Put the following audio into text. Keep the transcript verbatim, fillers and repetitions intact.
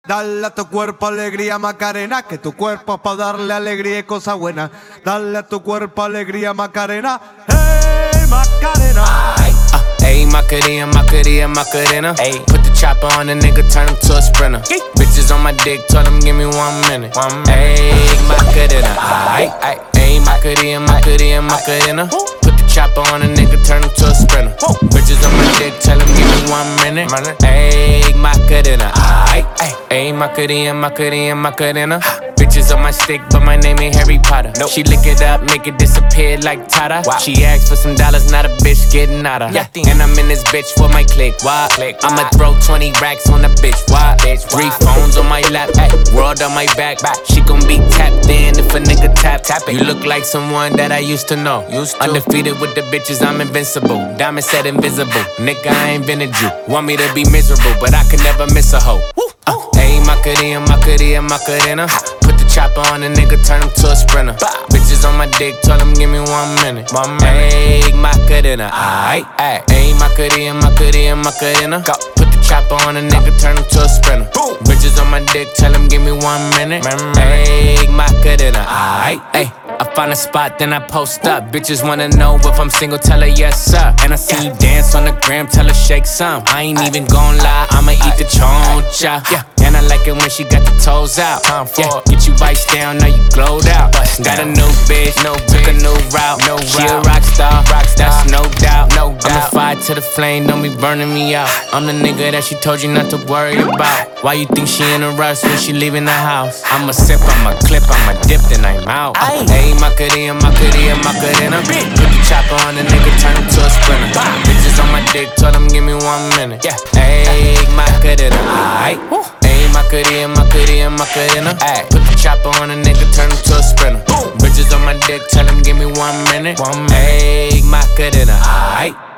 Dale a tu cuerpo alegría Macarena, que tu cuerpo es pa' darle alegría y cosas buenas. Dale a tu cuerpo alegría Macarena, hey Macarena. Ay, uh, hey Macarena, Macarena, Macarena. Ay, put the chopper on the nigga, turn him to a sprinter. Ay. Bitches on my dick, told him give me one minute. One minute. Hey Macarena, ay, ay, hey Macarena, Macarena, Macarena. Put the chopper on a nigga, turn him to a sprinter. Bitches on my dick, tell him give me one minute. Hey Macarena, ay, ay, hey Macarena, Macarena, Macarena. Bitches on my stick, but my name ain't Harry Potter. Nope. She lick it up, make it disappear like Tata. Wow. She asked for some dollars, not a bitch getting out of. Yeah. And I'm in this bitch for my click. Why? Click. I'ma throw twenty racks on a bitch. Why? Bitch. Three phones on my lap, ay. World on my back. back. She gon' be tapped in if a nigga tap. tap it. You look like someone that I used to know. Used to. Undefeated with the bitches, I'm invincible. Diamond said invisible. Nigga, I ain't been a Jew. Want me to be miserable, but I can never miss a hoe. Uh, hey, Macarena, Macarena, Macarena. Put the chopper on a nigga, turn him to a sprinter. Bah. Bitches on my dick, told him give me one minute. One minute. Hey, Macarena, aight, aight. Hey, Macarena, Macarena, Macarena. Go. Put the chopper on a nigga, turn him to a sprinter. Boom. Bitches on my dick, tell him give me one minute. Hey, Macarena, aight, aight. I find a spot, then I post up. Bitches wanna know if I'm single, tell her yes, sir. And I see you dance on the gram, tell her shake some. I ain't even gon' lie, I'ma eat the choncha. Yeah. And I like it when she got the toes out. Yeah. Get you bites down, now you glowed out. Got a new bitch, no took a new route. No she route. A rock star, rock star, that's no doubt. No doubt. I'm a fire to the flame, don't be burning me out. I'm the nigga that she told you not to worry about. Why you think she in a rush when she leaving the house? I'ma sip, I'ma clip, I'ma dip, then I'm out. Uh, hey, Macarena, Macarena, Macarena. Put the chopper on the nigga, turn him to a sprinter. Bitches on my dick, told him give me one minute. Yeah. Hey, Macarena, aight. Hey, Macarena, Macarena, Macarena. Ay. Put the chopper on a nigga, turn him to a sprinter. Boom. Bitches on my dick, tell him give me one minute. One minute. Hey, Macarena, aight.